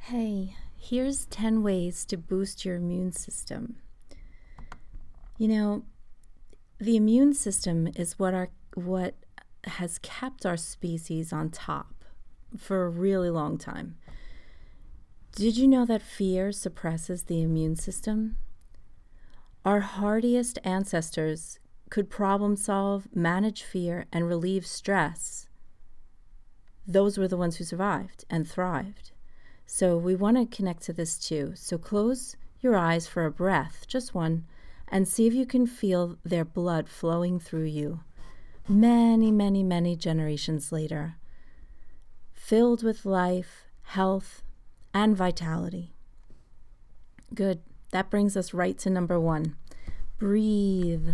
Hey, here's 10 ways to boost your immune system. You know, the immune system is what has kept our species on top for a really long time. Did you know that fear suppresses the immune system? Our hardiest ancestors could problem solve, manage fear, and relieve stress. Those were the ones who survived and thrived. So we want to connect to this too. So close your eyes for a breath, just one, and see if you can feel their blood flowing through you. Many, many, many generations later, filled with life, health, and vitality. Good. That brings us right to number 1. Breathe.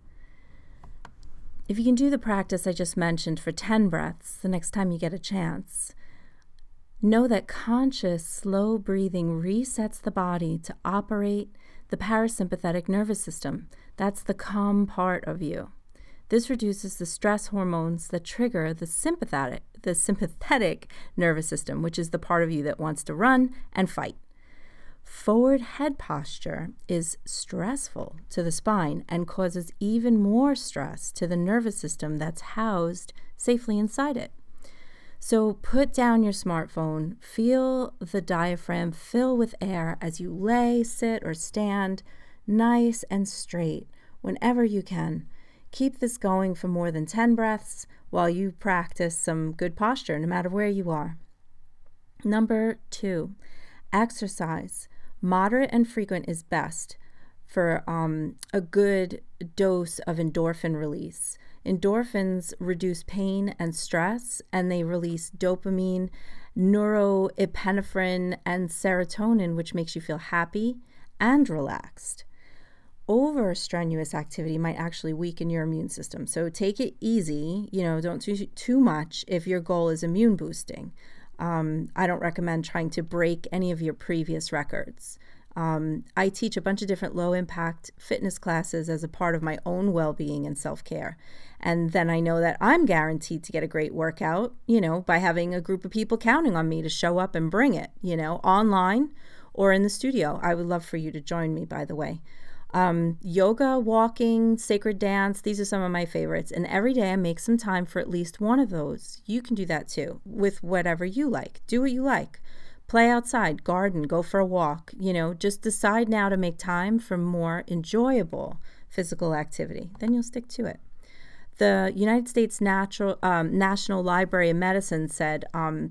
If you can do the practice I just mentioned for 10 breaths the next time you get a chance, know that conscious, slow breathing resets the body to operate the parasympathetic nervous system. That's the calm part of you. This reduces the stress hormones that trigger the sympathetic nervous system, which is the part of you that wants to run and fight. Forward head posture is stressful to the spine and causes even more stress to the nervous system that's housed safely inside it. So put down your smartphone, feel the diaphragm fill with air as you lay, sit, or stand nice and straight whenever you can. Keep this going for more than 10 breaths while you practice some good posture, no matter where you are. Number 2, exercise. Moderate and frequent is best for a good dose of endorphin release. Endorphins reduce pain and stress, and they release dopamine, neuroepinephrine, and serotonin, which makes you feel happy and relaxed. Over strenuous activity might actually weaken your immune system. So take it easy, don't do too much if your goal is immune boosting. I don't recommend trying to break any of your previous records. I teach a bunch of different low-impact fitness classes as a part of my own well-being and self-care. And then I know that I'm guaranteed to get a great workout, by having a group of people counting on me to show up and bring it, online or in the studio. I would love for you to join me, by the way. Yoga, walking, sacred dance, these are some of my favorites. And every day I make some time for at least one of those. You can do that too, with whatever you like. Do what you like. Play outside, garden, go for a walk. Just decide now to make time for more enjoyable physical activity. Then you'll stick to it. The United States National Library of Medicine said,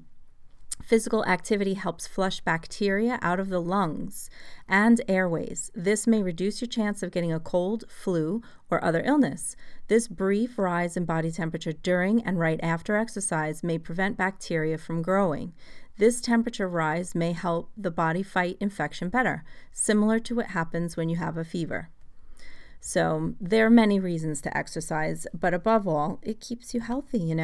physical activity helps flush bacteria out of the lungs and airways. This may reduce your chance of getting a cold, flu, or other illness. This brief rise in body temperature during and right after exercise may prevent bacteria from growing. This temperature rise may help the body fight infection better, similar to what happens when you have a fever. So there are many reasons to exercise, but above all, it keeps you healthy,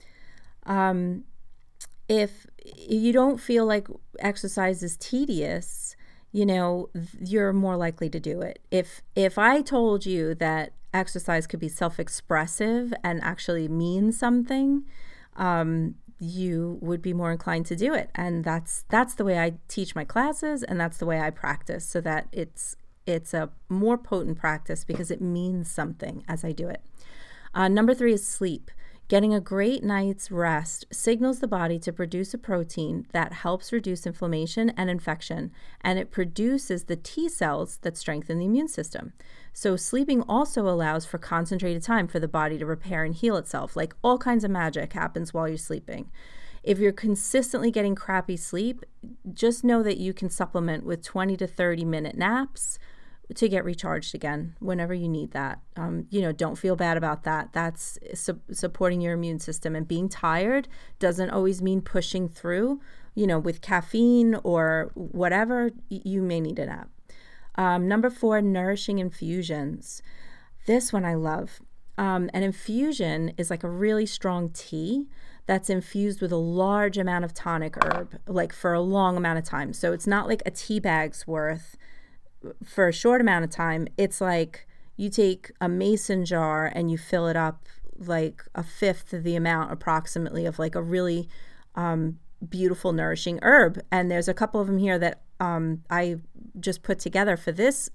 If you don't feel like exercise is tedious, you're more likely to do it. If I told you that exercise could be self-expressive and actually mean something, you would be more inclined to do it. And that's the way I teach my classes, and that's the way I practice, so that it's a more potent practice because it means something as I do it. Number 3 is sleep. Getting a great night's rest signals the body to produce a protein that helps reduce inflammation and infection, and it produces the T cells that strengthen the immune system. So sleeping also allows for concentrated time for the body to repair and heal itself. Like, all kinds of magic happens while you're sleeping. If you're consistently getting crappy sleep, just know that you can supplement with 20 to 30-minute naps to get recharged again whenever you need that. Don't feel bad about that. That's supporting your immune system. And being tired doesn't always mean pushing through. With caffeine or whatever, you may need a nap. Number 4, nourishing infusions. This one I love. An infusion is like a really strong tea that's infused with a large amount of tonic herb, like for a long amount of time. So it's not like a tea bag's worth for a short amount of time. It's like you take a mason jar and you fill it up like a fifth of the amount approximately of like a really beautiful, nourishing herb. And there's a couple of them here that I just put together for this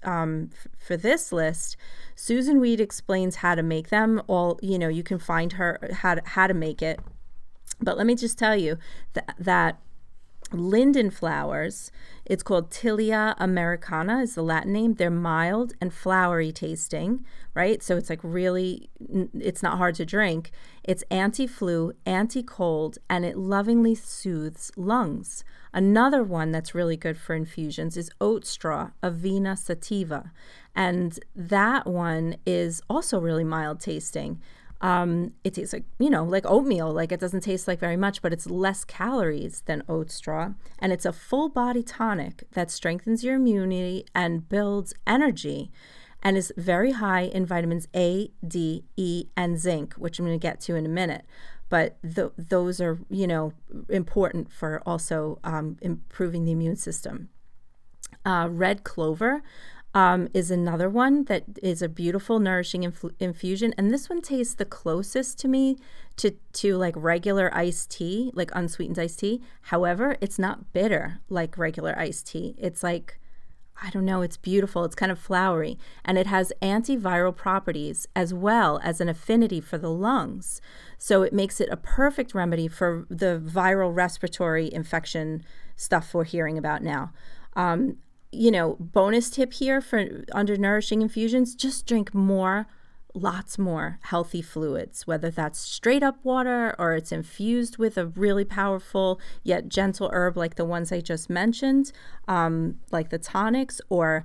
list. Susan Weed explains how to make them. You can find her how to make it. But let me just tell you that linden flowers, it's called Tilia americana is the Latin name. They're mild and flowery tasting, right? So it's like really, it's not hard to drink. It's anti-flu, anti-cold, and it lovingly soothes lungs. Another one that's really good for infusions is oat straw, Avena sativa. And that one is also really mild tasting. It tastes like oatmeal. Like it doesn't taste like very much, but it's less calories than oat straw. And it's a full body tonic that strengthens your immunity and builds energy, and is very high in vitamins A, D, E, and zinc, which I'm going to get to in a minute. But those are, important for also improving the immune system. Red clover is another one that is a beautiful, nourishing infusion. And this one tastes the closest to me to like regular iced tea, like unsweetened iced tea. However, it's not bitter like regular iced tea. It's like, I don't know, it's beautiful. It's kind of flowery. And it has antiviral properties as well as an affinity for the lungs. So it makes it a perfect remedy for the viral respiratory infection stuff we're hearing about now. Bonus tip here for undernourishing infusions, just drink lots more healthy fluids, whether that's straight up water or it's infused with a really powerful yet gentle herb like the ones I just mentioned, like the tonics, or,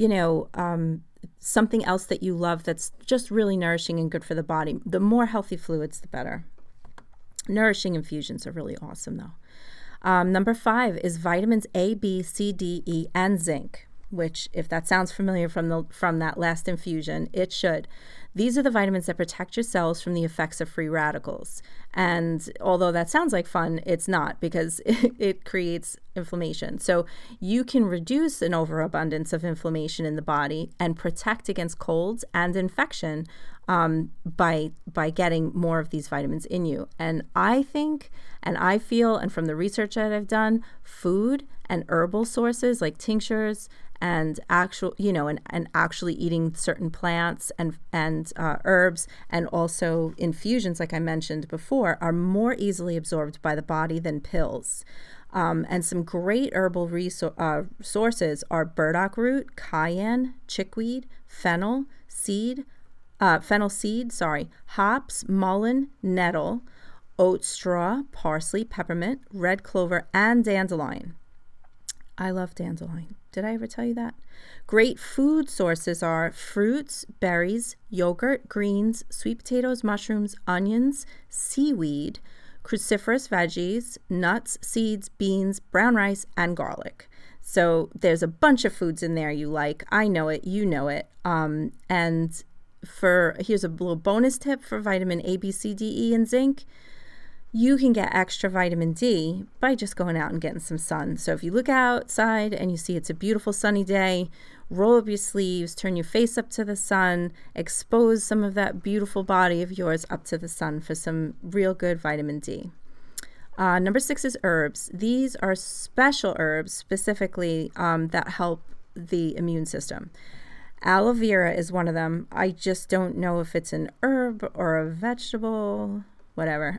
something else that you love that's just really nourishing and good for the body. The more healthy fluids, the better. Nourishing infusions are really awesome though. Number 5 is vitamins A, B, C, D, E, and zinc, which, if that sounds familiar from that last infusion, it should. These are the vitamins that protect your cells from the effects of free radicals. And although that sounds like fun, it's not, because it creates inflammation. So you can reduce an overabundance of inflammation in the body and protect against colds and infection by getting more of these vitamins in you. And I think, and I feel, and from the research that I've done, food and herbal sources like tinctures and actually eating certain plants and herbs, and also infusions, like I mentioned before, are more easily absorbed by the body than pills. And some great herbal sources are burdock root, cayenne, chickweed, fennel seed, hops, mullein, nettle, oat straw, parsley, peppermint, red clover, and dandelion. I love dandelion. Did I ever tell you that? Great food sources are fruits, berries, yogurt, greens, sweet potatoes, mushrooms, onions, seaweed, cruciferous veggies, nuts, seeds, beans, brown rice, and garlic. So there's a bunch of foods in there you like. I know it. You know it. And here's a little bonus tip for vitamin A, B, C, D, E, and zinc. You can get extra vitamin D by just going out and getting some sun. So if you look outside and you see it's a beautiful sunny day, roll up your sleeves, turn your face up to the sun, expose some of that beautiful body of yours up to the sun for some real good vitamin D. Number 6 is herbs. These are special herbs specifically that help the immune system. Aloe vera is one of them. I just don't know if it's an herb or a vegetable, whatever.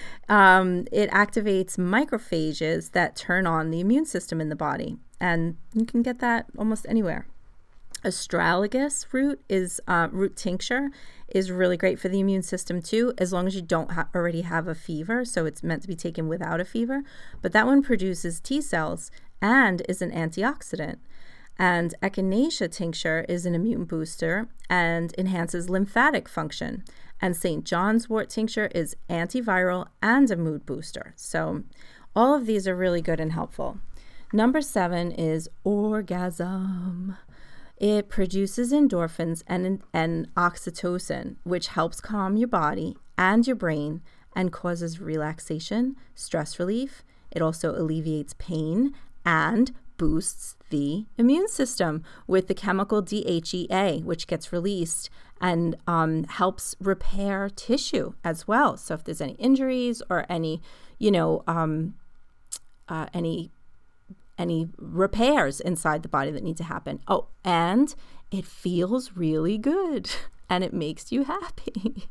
It activates macrophages that turn on the immune system in the body, and you can get that almost anywhere. Astragalus root tincture is really great for the immune system too, as long as you don't already have a fever. So it's meant to be taken without a fever, but that one produces T cells and is an antioxidant. And echinacea tincture is an immune booster and enhances lymphatic function. And St. John's wort tincture is antiviral and a mood booster. So all of these are really good and helpful. Number 7 is orgasm. It produces endorphins and oxytocin, which helps calm your body and your brain and causes relaxation, stress relief. It also alleviates pain and boosts the immune system with the chemical DHEA, which gets released and helps repair tissue as well. So if there's any injuries or any, any repairs inside the body that need to happen. Oh, and it feels really good and it makes you happy.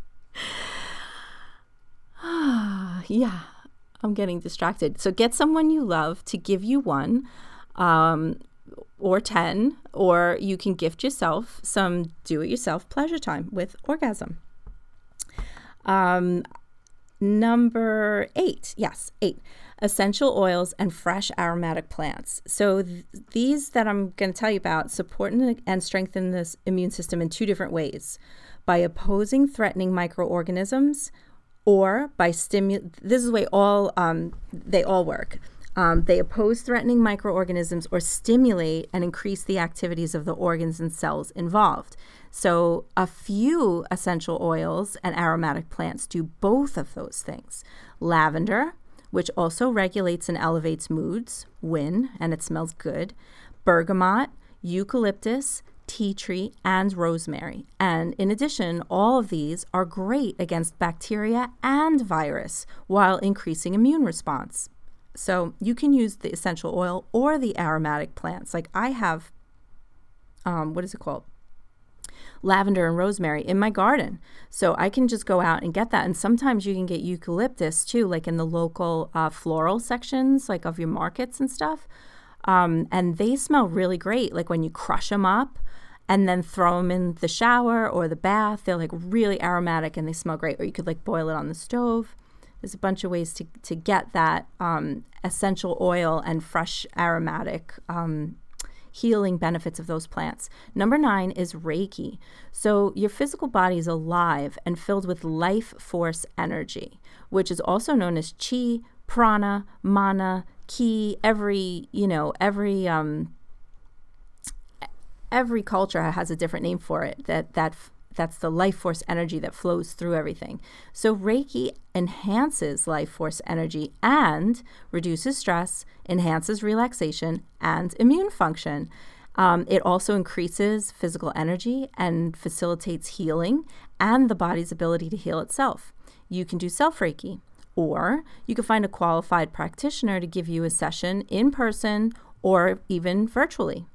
Yeah, I'm getting distracted. So get someone you love to give you one, or 10, or you can gift yourself some do-it-yourself pleasure time with orgasm. Number 8, essential oils and fresh aromatic plants. So these that I'm going to tell you about support and strengthen this immune system in 2 different ways: by opposing threatening microorganisms, or by this is the way they all work. They oppose threatening microorganisms or stimulate and increase the activities of the organs and cells involved. So a few essential oils and aromatic plants do both of those things. Lavender, which also regulates and elevates moods, and it smells good. Bergamot, eucalyptus, tea tree, and rosemary. And in addition, all of these are great against bacteria and virus while increasing immune response. So you can use the essential oil or the aromatic plants. Like I have, lavender and rosemary in my garden. So I can just go out and get that. And sometimes you can get eucalyptus too, like in the local floral sections, like of your markets and stuff. And they smell really great. Like when you crush them up and then throw them in the shower or the bath, they're like really aromatic and they smell great. Or you could like boil it on the stove. There's a bunch of ways to get that essential oil and fresh aromatic healing benefits of those plants. Number 9 is Reiki. So your physical body is alive and filled with life force energy, which is also known as chi, prana, mana, ki. Every culture has a different name for it. That's the life force energy that flows through everything. So Reiki enhances life force energy and reduces stress, enhances relaxation, and immune function. It also increases physical energy and facilitates healing and the body's ability to heal itself. You can do self-Reiki, or you can find a qualified practitioner to give you a session in person or even virtually.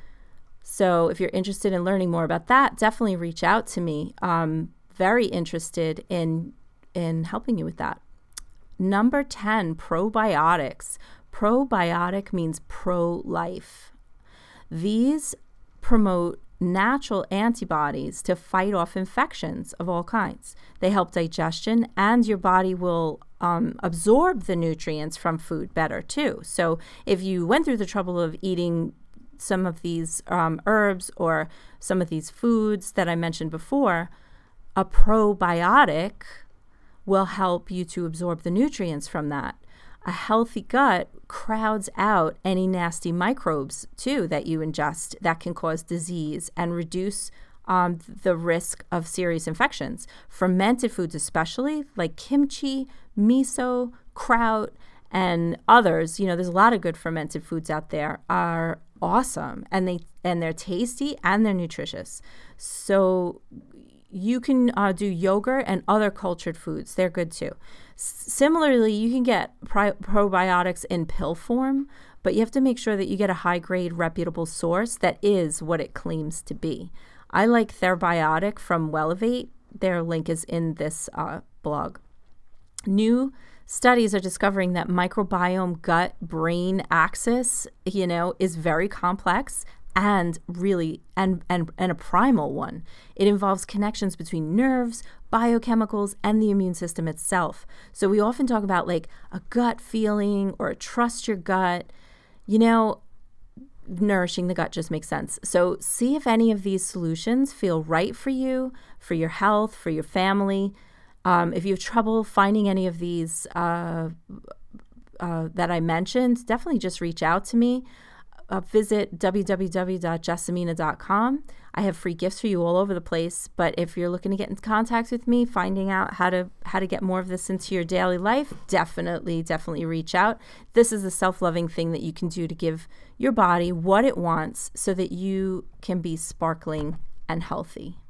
So if you're interested in learning more about that, definitely reach out to me. I'm very interested in helping you with that. Number 10, probiotics. Probiotic means pro-life. These promote natural antibodies to fight off infections of all kinds. They help digestion, and your body will absorb the nutrients from food better too. So if you went through the trouble of eating some of these herbs or some of these foods that I mentioned before, a probiotic will help you to absorb the nutrients from that. A healthy gut crowds out any nasty microbes too that you ingest that can cause disease and reduce the risk of serious infections. Fermented foods, especially like kimchi, miso, kraut, and others, there's a lot of good fermented foods out there, are awesome, and they're tasty and they're nutritious. So you can do yogurt and other cultured foods. They're good too. Similarly, you can get probiotics in pill form, but you have to make sure that you get a high-grade, reputable source that is what it claims to be. I like Therabiotic from Wellevate. Their link is in this blog. New studies are discovering that microbiome gut-brain axis, is very complex and really and a primal one. It involves connections between nerves, biochemicals, and the immune system itself. So we often talk about like a gut feeling or a trust your gut. Nourishing the gut just makes sense. So see if any of these solutions feel right for you, for your health, for your family. If you have trouble finding any of these that I mentioned, definitely just reach out to me. Visit www.jessamina.com. I have free gifts for you all over the place. But if you're looking to get in contact with me, finding out how to get more of this into your daily life, definitely reach out. This is a self-loving thing that you can do to give your body what it wants so that you can be sparkling and healthy.